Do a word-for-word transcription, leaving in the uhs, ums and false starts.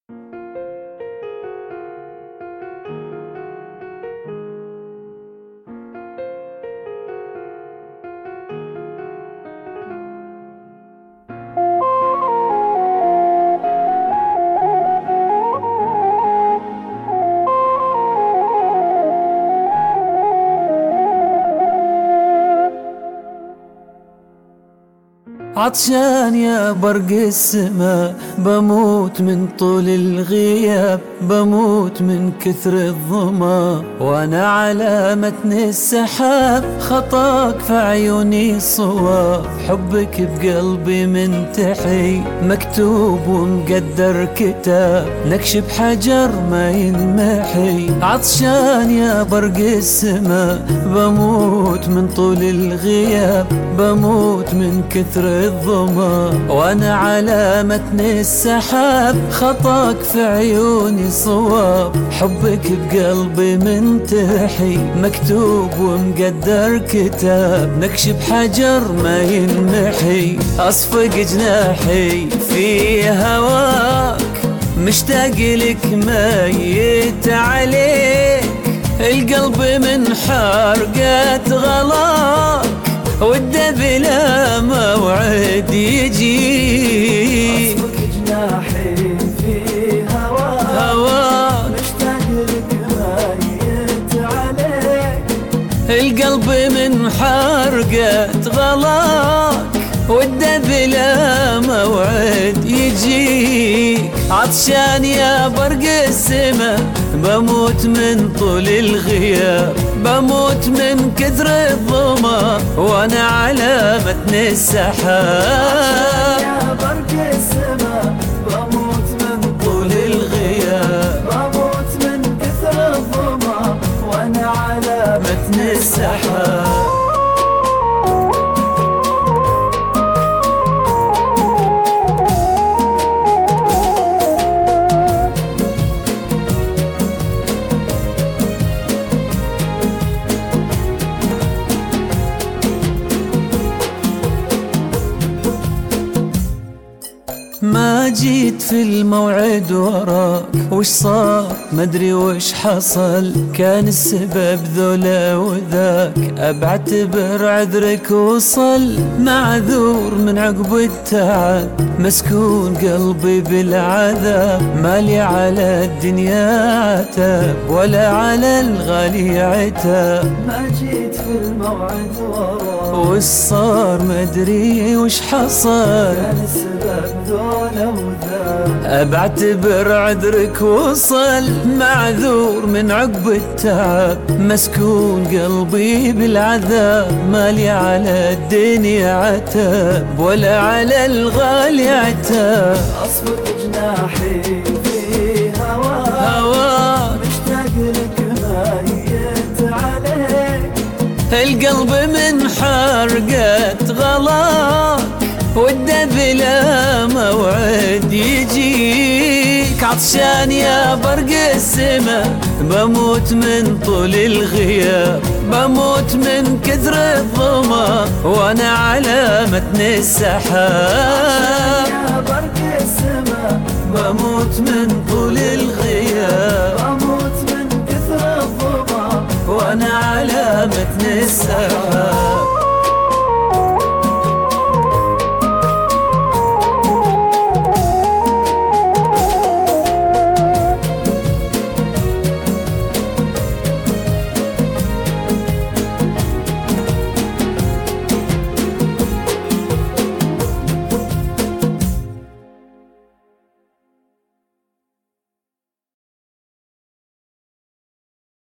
عطشان يا برق السما، بموت من طول الغياب، بموت من كثر الظما، وانا على متن السحاب، خطاك في عيوني صواب، حبك بقلبي منتحي، مكتوب ومقدر كتاب، نكش بحجر ما ينمحي. عطشان يا برق السما، بموت من طول الغياب، بموت من كثر الظما، وانا على متن السحاب، خطاك في عيوني صواب، حبك بقلبي منتحي، مكتوب ومقدر كتاب، نكش بحجر ما ينمحي. اصفق جناحي في هواك، مشتاق لك ميت عليك، القلب من حرقة غلاك، وده بلا موعد يجيك. أصفق جناحي في هواك، هواك مشتاق لك ميت عليك، القلب من حرقة غلاك، وده بلا موعد يجيك. عطشان يا برق السما، بموت من طول الغياب، بموت من كثر الظما، وانا على متن السحاب. يا برق السما، بموت من طول الغياب، بموت من كثر الظما، وانا على متن السحاب. ما جيت في الموعد وراك، وش صار مدري وش حصل، كان السبب ذولا وذاك، أبعتبر عذرك وصل، معذور من عقب التعب، مسكون قلبي بالعذاب، مالي على الدنيا عتاب، ولا على الغالي عتاب. ما جيت في الموعد وراك، وش صار مدري وش حصل، كان السبب ذولا وذاك، أبعتبر عذرك وصل، معذور من عقب التعب، مسكون قلبي بالعذاب، مالي على الدنيا عتاب، ولا على الغالي عتاب. أصفق جناحي في هواك، هواك مشتاق لك ميت عليك، القلب من حرقة غلاك، وده بلا موعد يجيك. عطشان يا برق السما، بموت من طول الغياب، بموت من كثر الظما، وانا على متن السحاب. يا برق السما، بموت من طول الغياب، بموت من كثر الظما، وانا على متن السحاب.